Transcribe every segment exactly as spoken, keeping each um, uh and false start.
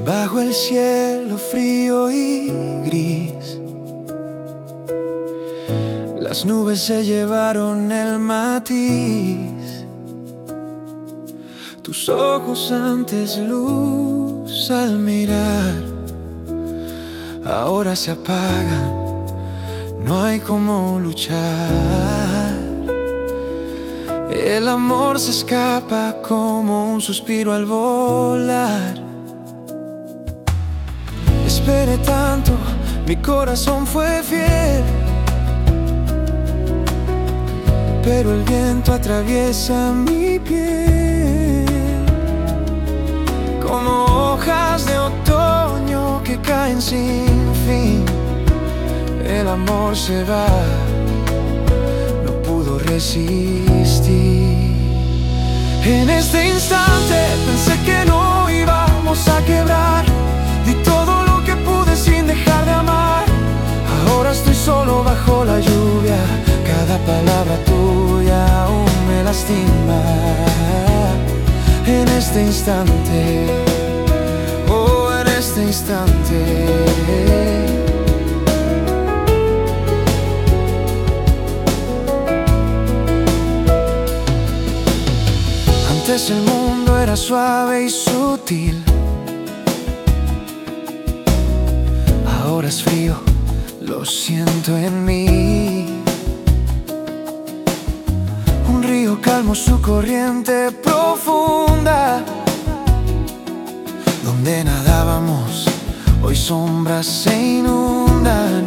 Bajo el cielo frío y gris, las nubes se llevaron el matiz. Tus ojos antes luz al mirar, ahora se apagan, no hay cómo luchar. El amor se escapa como un suspiro al volar. Esperé tanto, mi corazón fue fiel, pero el viento atraviesa mi piel como hojas de otoño que caen sin fin. El amor se va, no pudo resistir. En este instante pensé que no íbamos a quebrar. Di todo lo que pude sin dejar de amar. Ahora estoy solo bajo la lluvia, cada palabra tuya aún me lastima. En este instante, oh, en este instante, antes el mundo era suave y sutil, ahora es frío, lo siento en mí. Un río calmo su corriente profunda, donde nadábamos, hoy sombras se inundan.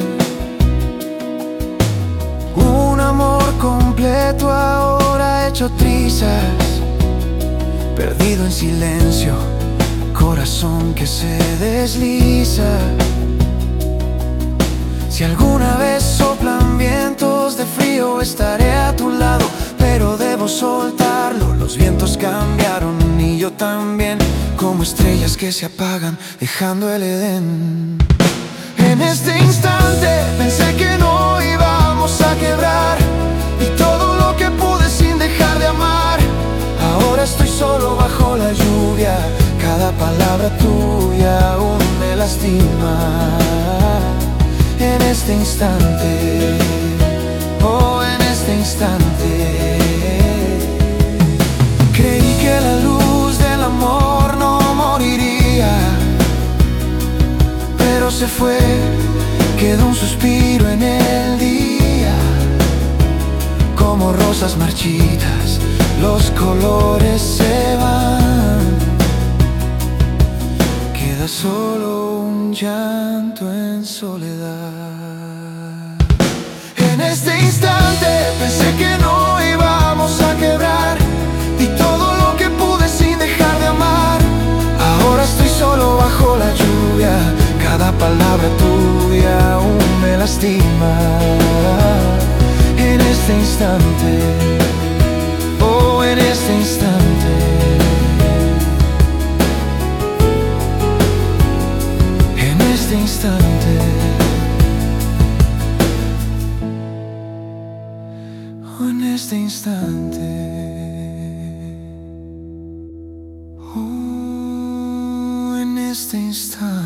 Un amor completo ahora hecho trizas, perdido en silencio, corazón que se desliza. Si alguna vez soplan vientos de frío, estaré a tu lado, pero debo soltarlo. Los vientos cambiaron y yo también, como estrellas que se apagan, dejando el Edén. En este instante pensé que no íbamos a quebrar, y todo lo que pude sin dejar de amar. Ahora estoy solo bajo la lluvia, cada palabra tuya aún me lastima. En este instante, oh, en este instante, creí que la luz del amor no moriría, pero se fue, quedó un suspiro en el día. Como rosas marchitas, los colores se van, queda solo un llanto en soledad. En este instante pensé que no íbamos a quebrar, di todo lo que pude sin dejar de amar. Ahora estoy solo bajo la lluvia, cada palabra tuya aún me lastima. En este instante, oh, en este instante, en este instante, oh, en este instante, oh, en este instante.